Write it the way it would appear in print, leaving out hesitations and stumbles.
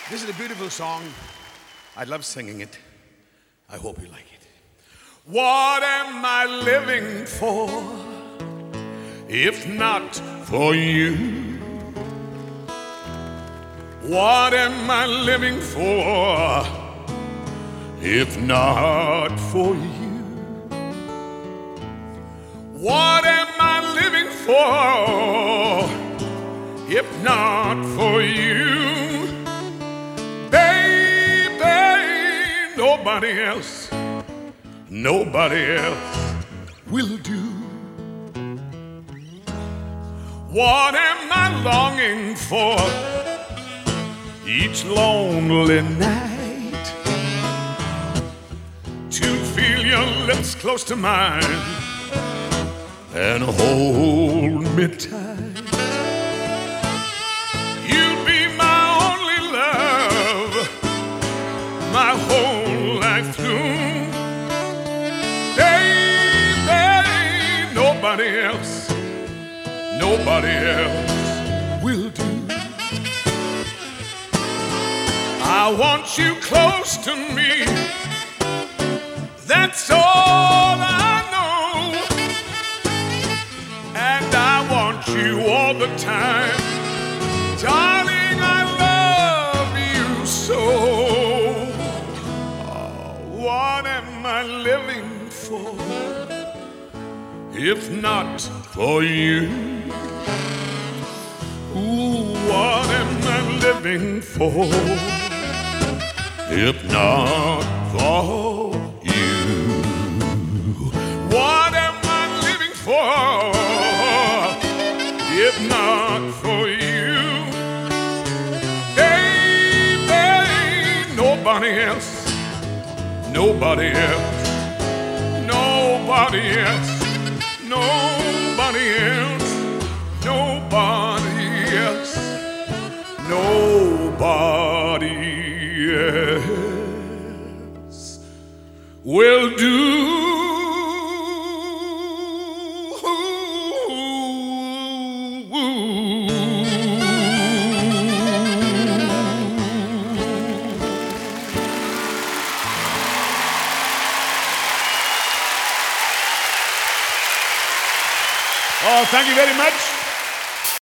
This is a beautiful song. I love singing it. I hope you like it. What am I living for if not for you? What am I living for if not for you? What am I living for if not for you? Baby, nobody else will do. What am I longing for each lonely night? To feel your lips close to mine and hold me tight. You'll be my only love, my whole life through. Baby, nobody else will do. I want you close to me, that's all I know. And I want you all the time, darling, I love you so. What am I living for if not for you? Ooh, what am I living for if not for you? What am I living for if not for you? Baby, nobody else, nobody else, nobody else, nobody else, nobody else, nobody else will do. Oh, thank you very much.